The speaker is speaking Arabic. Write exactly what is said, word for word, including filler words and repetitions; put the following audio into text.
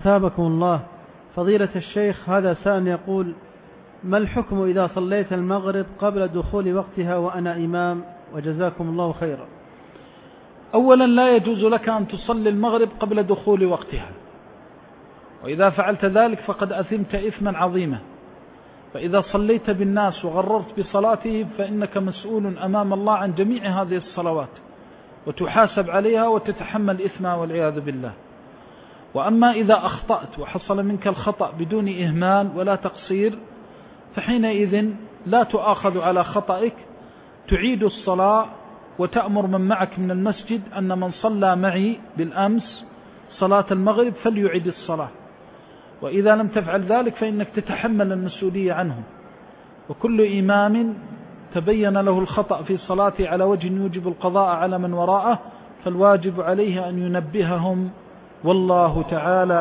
أثابكم الله. فضيلة الشيخ، هذا سائل يقول: ما الحكم إذا صليت المغرب قبل دخول وقتها وأنا إمام؟ وجزاكم الله خيرا. أولا، لا يجوز لك أن تصلي المغرب قبل دخول وقتها، وإذا فعلت ذلك فقد أثمت إثما عظيما. فإذا صليت بالناس وغررت بصلاتهم فإنك مسؤول أمام الله عن جميع هذه الصلوات، وتحاسب عليها وتتحمل إثمها والعياذ بالله. وأما إذا أخطأت وحصل منك الخطأ بدون إهمال ولا تقصير، فحينئذ لا تؤاخذ على خطئك، تعيد الصلاة وتأمر من معك من المسجد أن من صلى معي بالأمس صلاة المغرب فليعيد الصلاة. وإذا لم تفعل ذلك فإنك تتحمل المسؤولية عنه. وكل إمام تبين له الخطأ في صلاته على وجه يوجب القضاء على من وراءه، فالواجب عليه أن ينبههم، والله تعالى